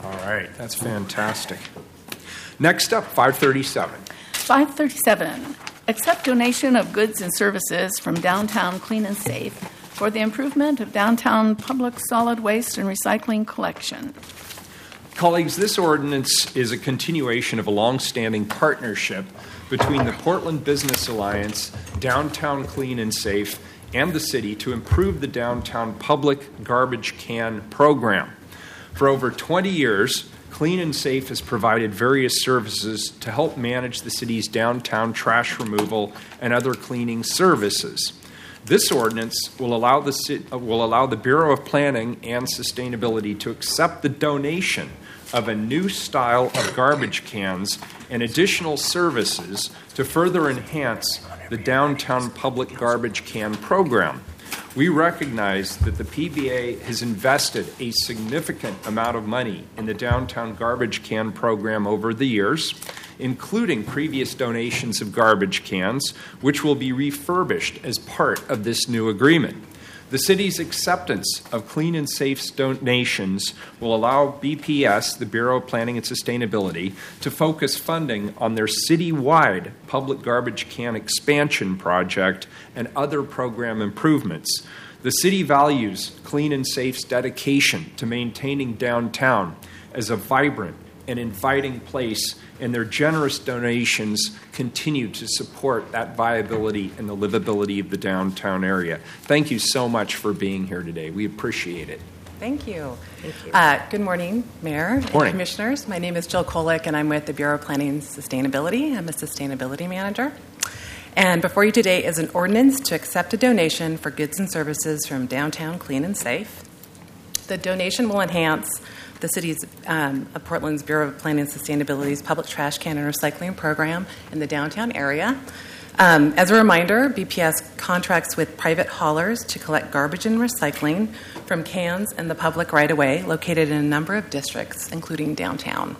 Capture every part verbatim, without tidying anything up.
All right, that's fantastic. Next up, five thirty-seven. five thirty-seven, accept donation of goods and services from Downtown Clean and Safe for the improvement of downtown public solid waste and recycling collection. Colleagues, this ordinance is a continuation of a long-standing partnership between the Portland Business Alliance, Downtown Clean and Safe, and the city to improve the downtown public garbage can program. For over twenty years, Clean and Safe has provided various services to help manage the city's downtown trash removal and other cleaning services. This ordinance will allow the will allow the Bureau of Planning and Sustainability to accept the donation of a new style of garbage cans and additional services to further enhance the downtown public garbage can program. We recognize that the P B A has invested a significant amount of money in the downtown garbage can program over the years, including previous donations of garbage cans, which will be refurbished as part of this new agreement. The city's acceptance of Clean and Safe's donations will allow B P S, the Bureau of Planning and Sustainability, to focus funding on their citywide public garbage can expansion project and other program improvements. The city values Clean and Safe's dedication to maintaining downtown as a vibrant and inviting place, and their generous donations continue to support that viability and the livability of the downtown area. Thank you so much for being here today. We appreciate it. Thank you. Thank you. Uh, good morning, Mayor and Morning. Commissioners. My name is Jill Kolick, and I'm with the Bureau of Planning and Sustainability. I'm a Sustainability Manager. And before you today is an ordinance to accept a donation for goods and services from Downtown Clean and Safe. The donation will enhance the city's um, of Portland's Bureau of Planning and Sustainability's public trash can and recycling program in the downtown area. Um, as a reminder, B P S contracts with private haulers to collect garbage and recycling from cans in the public right-of-way located in a number of districts, including downtown.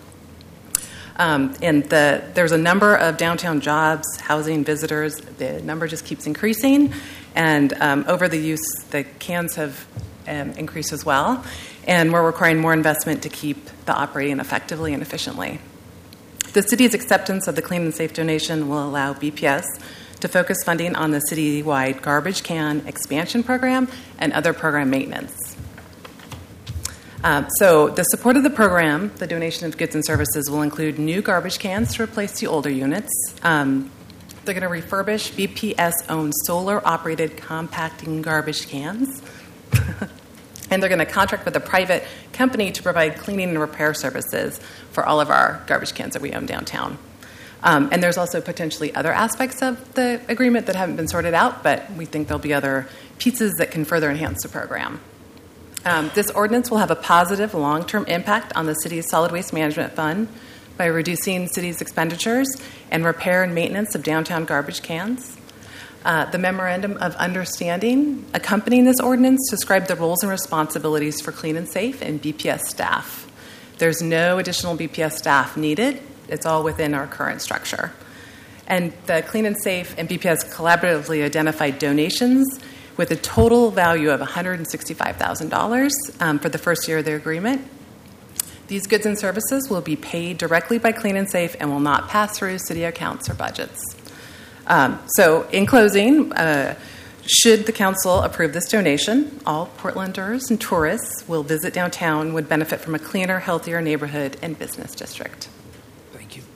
Um, and the, there's a number of downtown jobs, housing, visitors. The number just keeps increasing. And um, over the use, the cans have um, increased as well. And we're requiring more investment to keep the operating effectively and efficiently. The city's acceptance of the Clean and Safe donation will allow B P S to focus funding on the citywide garbage can expansion program and other program maintenance. Uh, so the support of the program, the donation of goods and services, will include new garbage cans to replace the older units. Um, they're going to refurbish B P S-owned solar-operated compacting garbage cans. And they're going to contract with a private company to provide cleaning and repair services for all of our garbage cans that we own downtown. Um, and there's also potentially other aspects of the agreement that haven't been sorted out, but we think there'll be other pieces that can further enhance the program. Um, this ordinance will have a positive long-term impact on the city's solid waste management fund by reducing city's expenditures and repair and maintenance of downtown garbage cans. Uh, the Memorandum of Understanding accompanying this ordinance describe the roles and responsibilities for Clean and Safe and B P S staff. There's no additional B P S staff needed. It's all within our current structure. And the Clean and Safe and B P S collaboratively identified donations with a total value of one hundred sixty-five thousand dollars um, for the first year of the agreement. These goods and services will be paid directly by Clean and Safe and will not pass through city accounts or budgets. Um, so in closing, uh, should the council approve this donation, all Portlanders and tourists will visit downtown would benefit from a cleaner, healthier neighborhood and business district. Thank you.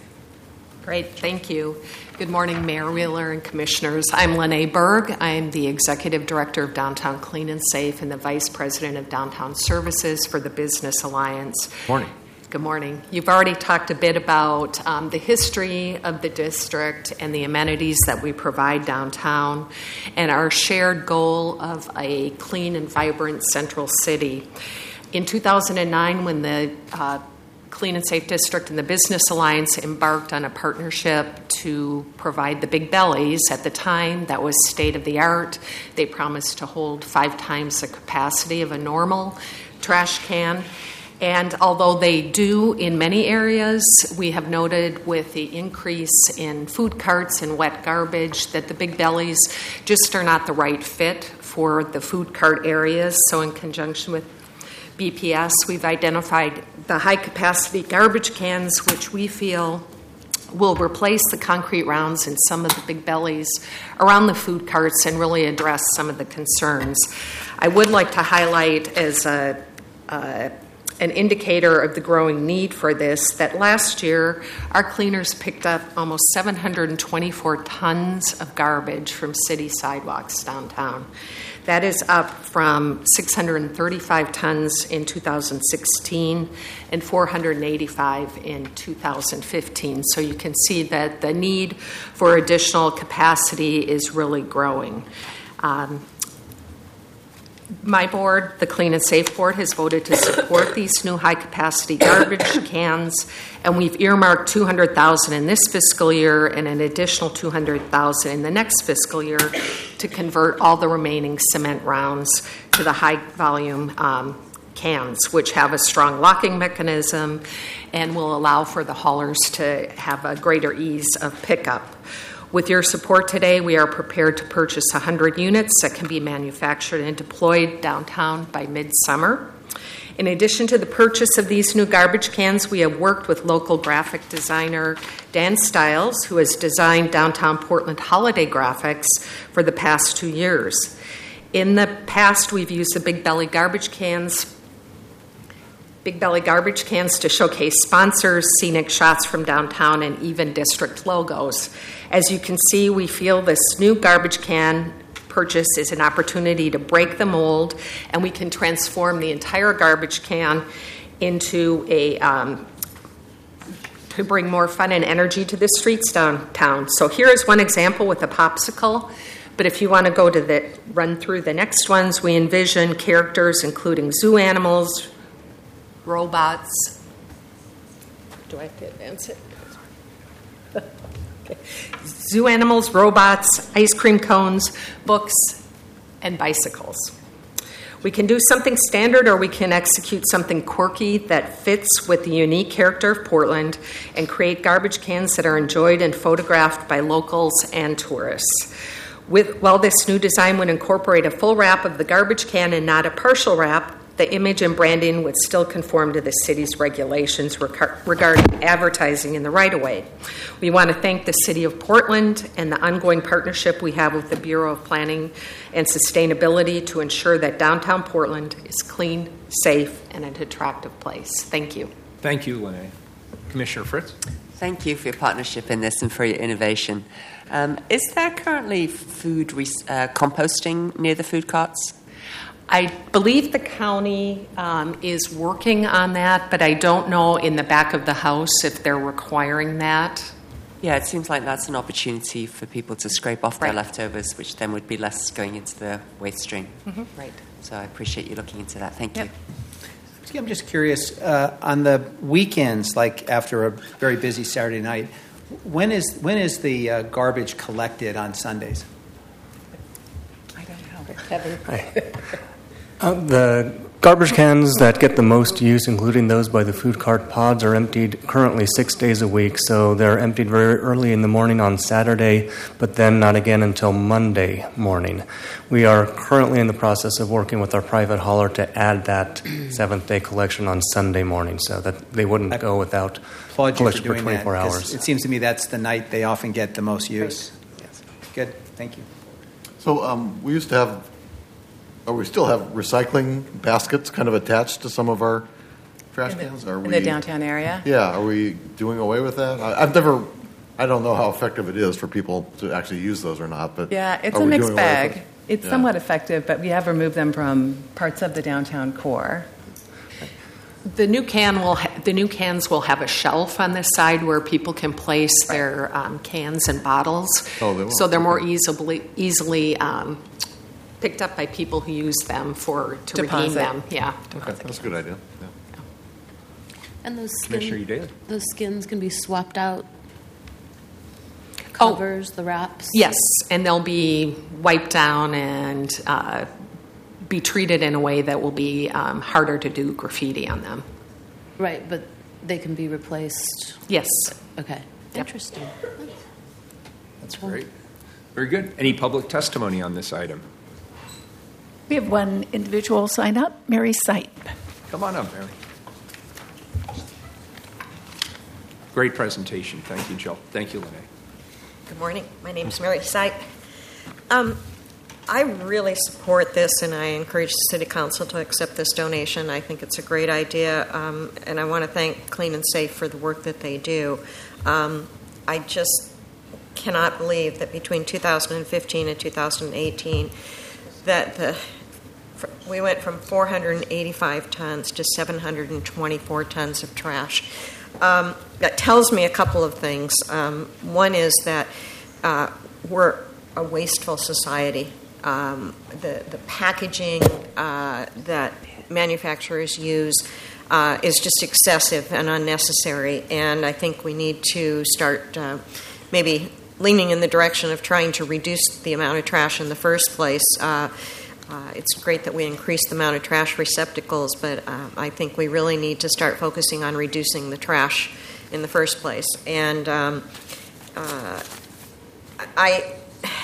Great, thank you. Good morning, Mayor Wheeler and Commissioners. I'm Lene Berg. I'm the Executive Director of Downtown Clean and Safe and the Vice President of Downtown Services for the Business Alliance. Morning. Good morning. You've already talked a bit about um, the history of the district and the amenities that we provide downtown and our shared goal of a clean and vibrant central city. In two thousand nine, when the uh, Clean and Safe District and the Business Alliance embarked on a partnership to provide the Big Bellies, at the time that was state of the art. They promised to hold five times the capacity of a normal trash can. And although they do in many areas, we have noted with the increase in food carts and wet garbage that the Big Bellies just are not the right fit for the food cart areas. So in conjunction with B P S, we've identified the high-capacity garbage cans, which we feel will replace the concrete rounds in some of the big bellies around the food carts and really address some of the concerns. I would like to highlight as a, uh, an indicator of the growing need for this that last year our cleaners picked up almost seven hundred twenty-four tons of garbage from city sidewalks downtown. That is up from six hundred thirty-five tons in two thousand sixteen and four hundred eighty-five in two thousand fifteen. So you can see that the need for additional capacity is really growing. Um, my board, the Clean and Safe Board, has voted to support these new high-capacity garbage cans, and we've earmarked two hundred thousand dollars in this fiscal year and an additional two hundred thousand dollars in the next fiscal year to convert all the remaining cement rounds to the high-volume um, cans, which have a strong locking mechanism and will allow for the haulers to have a greater ease of pickup. With your support today, we are prepared to purchase one hundred units that can be manufactured and deployed downtown by midsummer. In addition to the purchase of these new garbage cans, we have worked with local graphic designer Dan Stiles, who has designed downtown Portland holiday graphics for the past two years. In the past, we've used the Big Belly garbage cans Big Belly garbage cans to showcase sponsors, scenic shots from downtown, and even district logos. As you can see, we feel this new garbage can purchase is an opportunity to break the mold, and we can transform the entire garbage can into a um, to bring more fun and energy to the streets downtown. So here is one example with a popsicle. But if you want to go to the run through the next ones, we envision characters including zoo animals, robots. Do I have to advance it? Okay. Zoo animals, robots, ice cream cones, books, and bicycles. We can do something standard, or we can execute something quirky that fits with the unique character of Portland and create garbage cans that are enjoyed and photographed by locals and tourists. With, while this new design would incorporate a full wrap of the garbage can and not a partial wrap, the image and branding would still conform to the city's regulations regarding advertising in the right-of-way. We want to thank the City of Portland and the ongoing partnership we have with the Bureau of Planning and Sustainability to ensure that downtown Portland is clean, safe, and an attractive place. Thank you. Thank you, Lene. Commissioner Fritz? Thank you for your partnership in this and for your innovation. Um, is there currently food re- uh, composting near the food carts? I believe the county um, is working on that, but I don't know in the back of the house if they're requiring that. Yeah, it seems like that's an opportunity for people to scrape off Right. their leftovers, which then would be less going into the waste stream. Mm-hmm. Right. So I appreciate you looking into that. Thank Yep. you. I'm just curious, uh, on the weekends, like after a very busy Saturday night, when is when is the uh, garbage collected on Sundays? I don't know. Kevin. Hi. Uh, the garbage cans that get the most use, including those by the food cart pods, are emptied currently six days a week. So they're emptied very early in the morning on Saturday, but then not again until Monday morning. We are currently in the process of working with our private hauler to add that seventh-day collection on Sunday morning, so that they wouldn't I go without applaud you collection for for doing twenty-four that, 'cause hours. it seems to me that's the night they often get the most use. Yes. Good. Thank you. So um, we used to have, or we still have recycling baskets kind of attached to some of our trash In the, cans. Are in we, the downtown area? Yeah, are we doing away with that? I, I've never, I don't know how effective it is for people to actually use those or not. But Yeah, it's are a we mixed doing away with bag. it? It's Yeah. somewhat effective, but we have removed them from parts of the downtown core. The new can will ha- the new cans will have a shelf on the side where people can place their um, cans and bottles. Oh, they will. So they're more Okay. easily easily um, picked up by people who use them for to redeem Deposit. them. Yeah. Okay, that's a good idea. Yeah. And those Commissioner skin, Udale. those skins can be swapped out. Oh. Covers, the wraps. Yes, and they'll be wiped down and uh, be treated in a way that will be um, harder to do graffiti on them. Right, but they can be replaced. Yes. Okay. Yep. Interesting. That's great. Very good. Any public testimony on this item? We have one individual sign up, Mary Sipe. Come on up, Mary. Great presentation. Thank you, Jill. Thank you, Lene. Good morning. My name is Mary Sipe. Um, I really support this, and I encourage the City Council to accept this donation. I think it's a great idea, um, and I want to thank Clean and Safe for the work that they do. Um, I just cannot believe that between two thousand fifteen and two thousand eighteen, that the we went from four hundred eighty-five tons to seven hundred twenty-four tons of trash. Um, that tells me a couple of things. Um, one is that uh, we're a wasteful society. Um, the, the packaging uh, that manufacturers use uh, is just excessive and unnecessary, and I think we need to start uh, maybe leaning in the direction of trying to reduce the amount of trash in the first place. Uh, Uh, it's great that we increase the amount of trash receptacles, but uh, I think we really need to start focusing on reducing the trash in the first place. And um, uh, I,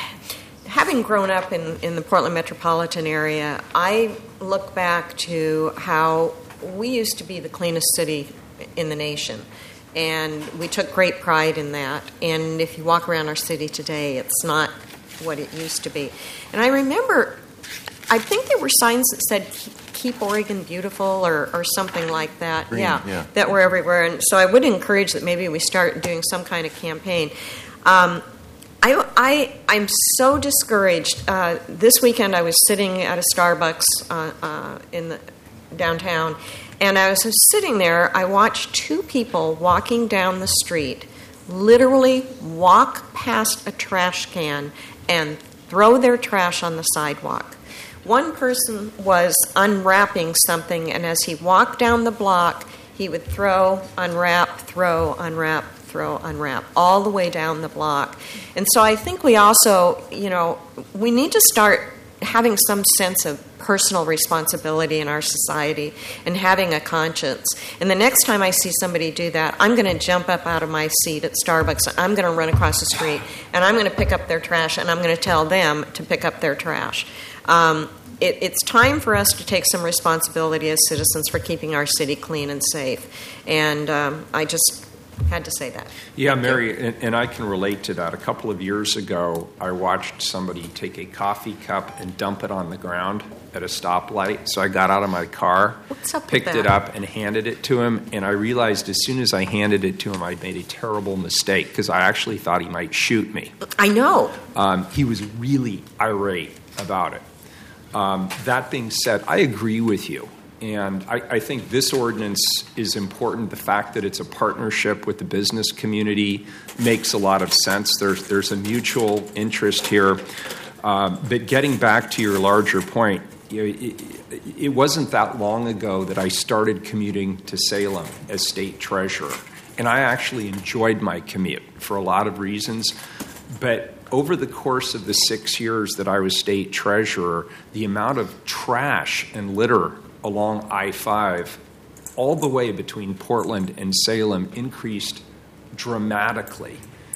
having grown up in, in the Portland metropolitan area, I look back to how we used to be the cleanest city in the nation. And we took great pride in that. And if you walk around our city today, it's not what it used to be. And I remember, I think there were signs that said "Keep Oregon Beautiful" or, or something like that. Green, yeah, yeah, that were everywhere. And so I would encourage that maybe we start doing some kind of campaign. Um, I, I, I'm so discouraged. Uh, this weekend I was sitting at a Starbucks uh, uh, in the downtown, and as I was sitting there, I watched two people walking down the street, literally walk past a trash can and throw their trash on the sidewalk. One person was unwrapping something, and as he walked down the block, he would throw, unwrap, throw, unwrap, throw, unwrap, all the way down the block. And so I think we also, you know, we need to start having some sense of personal responsibility in our society and having a conscience. And the next time I see somebody do that, I'm going to jump up out of my seat at Starbucks, I'm going to run across the street, and I'm going to pick up their trash, and I'm going to tell them to pick up their trash. Um, it, it's time for us to take some responsibility as citizens for keeping our city clean and safe. And um, I just had to say that. Yeah, Mary, and, and I can relate to that. A couple of years ago, I watched somebody take a coffee cup and dump it on the ground at a stoplight. So I got out of my car, What's up with picked that? it up, and handed it to him. And I realized as soon as I handed it to him, I made a terrible mistake because I actually thought he might shoot me. I know. Um, he was really irate about it. Um, that being said, I agree with you. And I, I think this ordinance is important. The fact that it's a partnership with the business community makes a lot of sense. There's, there's a mutual interest here. Um, but getting back to your larger point, you know, it, it wasn't that long ago that I started commuting to Salem as state treasurer. And I actually enjoyed my commute for a lot of reasons. But over the course of the six years that I was state treasurer, the amount of trash and litter along I five all the way between Portland and Salem increased dramatically.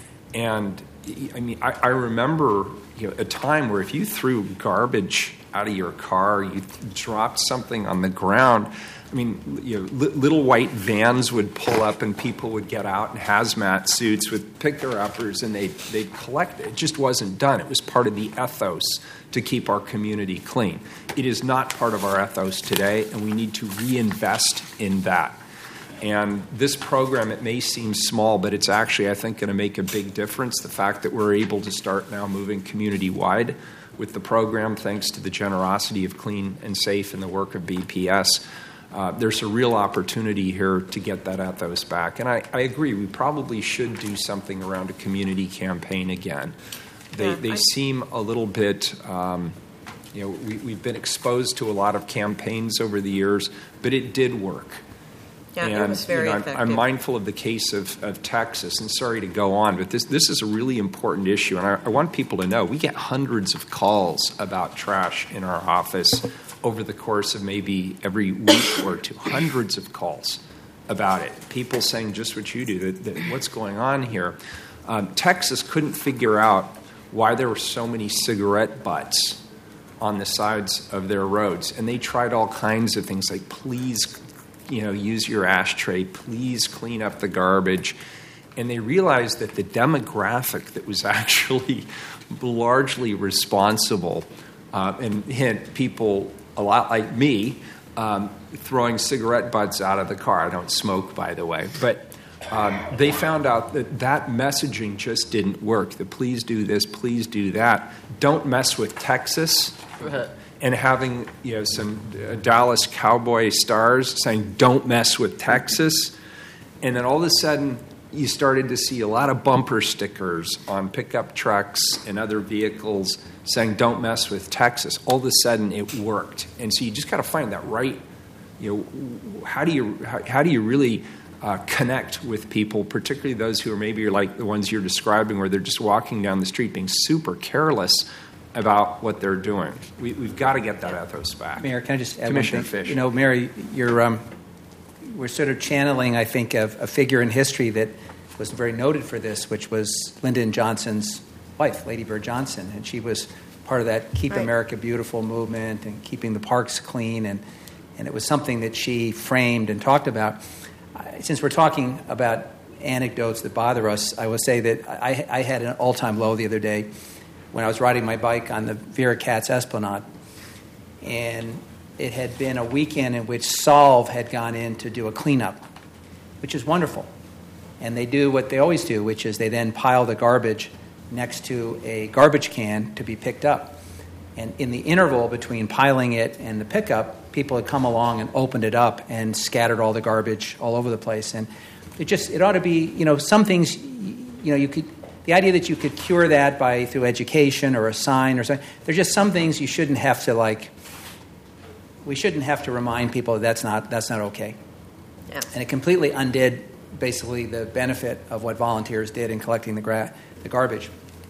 And I mean, I, I remember you know, a time where if you threw garbage out of your car, you dropped something on the ground, I mean, you know, li- little white vans would pull up and people would get out in hazmat suits with picker-uppers and they'd, they'd collect it. It just wasn't done. It was part of the ethos to keep our community clean. It is not part of our ethos today, and we need to reinvest in that. And this program, it may seem small, but it's actually, I think, going to make a big difference. The fact that we're able to start now moving community-wide with the program, thanks to the generosity of Clean and Safe and the work of B P S, uh, there's a real opportunity here to get that ethos back. And I, I agree, we probably should do something around a community campaign again. They, Yeah, they I- seem a little bit... Um, you know, we, we've been exposed to a lot of campaigns over the years, but it did work. Yeah, and, it was very you know, I'm, effective. I'm mindful of the case of, of Texas, and sorry to go on, but this this is a really important issue, and I, I want people to know we get hundreds of calls about trash in our office over the course of maybe every week or two. Hundreds of calls about it. People saying just what you do, that, that what's going on here. Um, Texas couldn't figure out why there were so many cigarette butts on the sides of their roads. And they tried all kinds of things like, please, you know, use your ashtray, please clean up the garbage. And they realized that the demographic that was actually largely responsible uh, and hint people a lot like me um, throwing cigarette butts out of the car. I don't smoke, by the way. But um, they found out that that messaging just didn't work. The please do this, please do that. Don't mess with Texas. And having, you know, some uh, Dallas Cowboy stars saying, don't mess with Texas. And then all of a sudden, you started to see a lot of bumper stickers on pickup trucks and other vehicles saying, don't mess with Texas. All of a sudden, it worked. And so you just got to find that right, you know, how do you, how, how do you really uh, connect with people, particularly those who are maybe like the ones you're describing where they're just walking down the street being super careless about what they're doing. We, we've got to get that ethos back. Mayor, can I just add Commissioner one thing? Fish. You know, Mary, you're, um, we're sort of channeling, I think, a, a figure in history that was very noted for this, which was Lyndon Johnson's wife, Lady Bird Johnson. And she was part of that Keep Right. America Beautiful movement and keeping the parks clean. And, and it was something that she framed and talked about. Uh, since we're talking about anecdotes that bother us, I will say that I, I had an all-time low the other day when I was riding my bike on the Vera Katz Esplanade. And it had been a weekend in which Solve had gone in to do a cleanup, which is wonderful. And they do what they always do, which is they then pile the garbage next to a garbage can to be picked up. And in the interval between piling it and the pickup, people had come along and opened it up and scattered all the garbage all over the place. And it just, it ought to be, you know, some things, you know, you could, the idea that you could cure that by through education or a sign or something, there's just some things you shouldn't have to, like, we shouldn't have to remind people that that's not, that's not okay. Yeah. And it completely undid basically the benefit of what volunteers did in collecting the, gra- the garbage.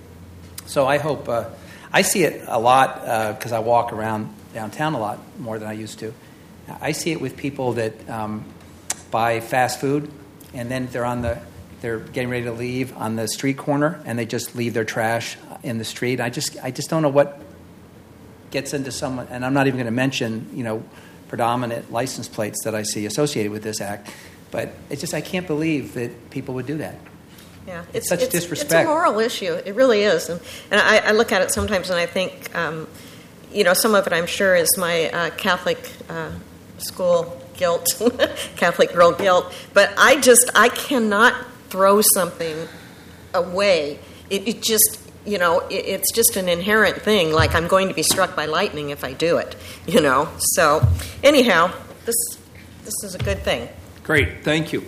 So I hope, uh, I see it a lot because uh, I walk around downtown a lot more than I used to. I see it with people that um, buy fast food and then they're on the, they're getting ready to leave on the street corner and they just leave their trash in the street. I just, I just don't know what gets into someone, and I'm not even going to mention, you know, predominant license plates that I see associated with this act. But it's just, I can't believe that people would do that. Yeah, It's such disrespect. It's a moral issue. It really is. And, and I, I look at it sometimes and I think, um, you know, some of it I'm sure is my uh, Catholic uh, school guilt, Catholic girl guilt. But I just, I cannot throw something away. It, it just, you know, it, it's just an inherent thing. Like I'm going to be struck by lightning if I do it, you know. So anyhow, this this is a good thing. Great, thank you.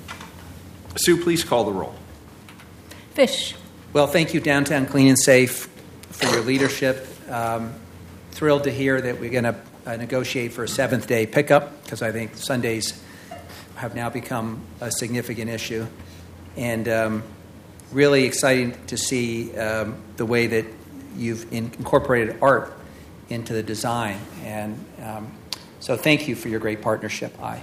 Sue, please call the roll. Fish. Well, thank you, Downtown Clean and Safe, for your leadership. Um, thrilled to hear that we're going to uh, negotiate for a seventh day pickup, because I think Sundays have now become a significant issue. And um, really exciting to see um, the way that you've in- incorporated art into the design. And um, so thank you for your great partnership. Aye.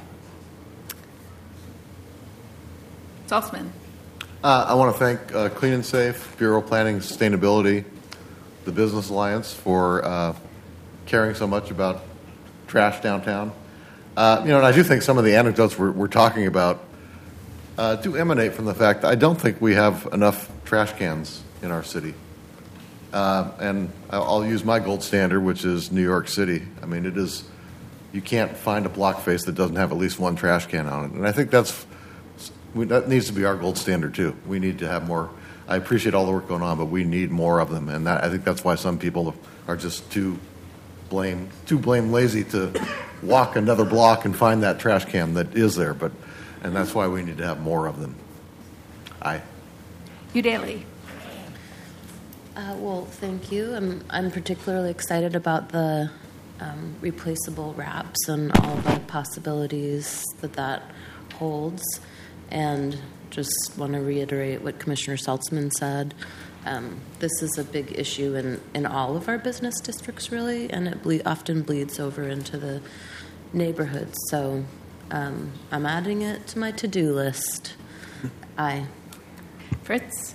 Saltzman. Uh, I want to thank uh, Clean and Safe, Bureau of Planning and Sustainability, the Business Alliance for uh, caring so much about trash downtown. Uh, you know, and I do think some of the anecdotes we're, we're talking about uh, do emanate from the fact that I don't think we have enough trash cans in our city. Uh, and I'll, I'll use my gold standard, which is New York City. I mean, it is, you can't find a block face that doesn't have at least one trash can on it. And I think that's, we, that needs to be our gold standard too. We need to have more. I appreciate all the work going on, but we need more of them, and that, I think that's why some people are just too blame too blame lazy to walk another block and find that trash can that is there. But and that's why we need to have more of them. Aye. Udaley. Uh, well, thank you. I'm I'm particularly excited about the um, replaceable wraps and all the possibilities that that holds. And just want to reiterate what Commissioner Saltzman said. Um, this is a big issue in, in all of our business districts, really, and it ble- often bleeds over into the neighborhoods. So um, I'm adding it to my to-do list. Aye. Fritz.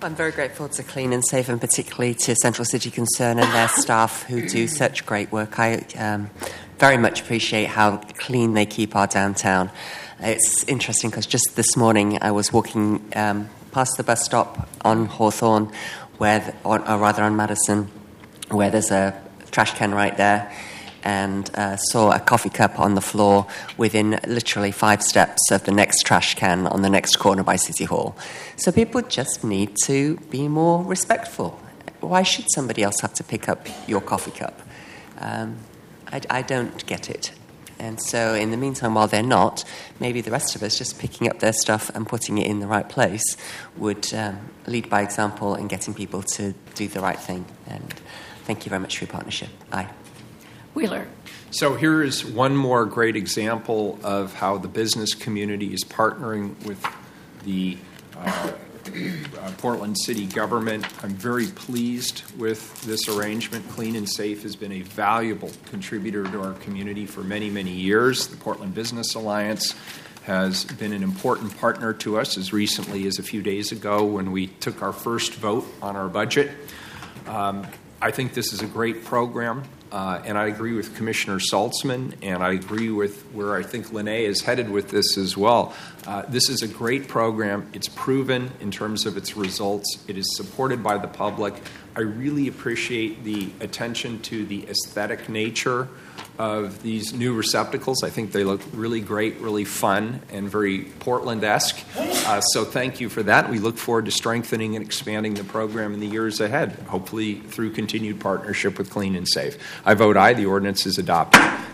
I'm very grateful to Clean and Safe, and particularly to Central City Concern and their staff who do such great work. I um, very much appreciate how clean they keep our downtown. It's interesting because just this morning I was walking um, past the bus stop on Hawthorne, where, the, or, or rather on Madison, where there's a trash can right there, and uh, saw a coffee cup on the floor within literally five steps of the next trash can on the next corner by City Hall. So people just need to be more respectful. Why should somebody else have to pick up your coffee cup? Um, I, I don't get it. And so in the meantime, while they're not, maybe the rest of us just picking up their stuff and putting it in the right place would um, lead by example in getting people to do the right thing. And thank you very much for your partnership. Aye. Wheeler. So here is one more great example of how the business community is partnering with the uh, uh, Portland City government. I'm very pleased with this arrangement. Clean and Safe has been a valuable contributor to our community for many, many years. The Portland Business Alliance has been an important partner to us as recently as a few days ago when we took our first vote on our budget. Um, I think this is a great program. Uh, and I agree with Commissioner Saltzman, and I agree with where I think Lene is headed with this as well. Uh, this is a great program. It's proven in terms of its results. It is supported by the public. I really appreciate the attention to the aesthetic nature of these new receptacles. I think they look really great, really fun, and very Portland-esque. Uh, so thank you for that. We look forward to strengthening and expanding the program in the years ahead, hopefully through continued partnership with Clean and Safe. I vote aye. The ordinance is adopted.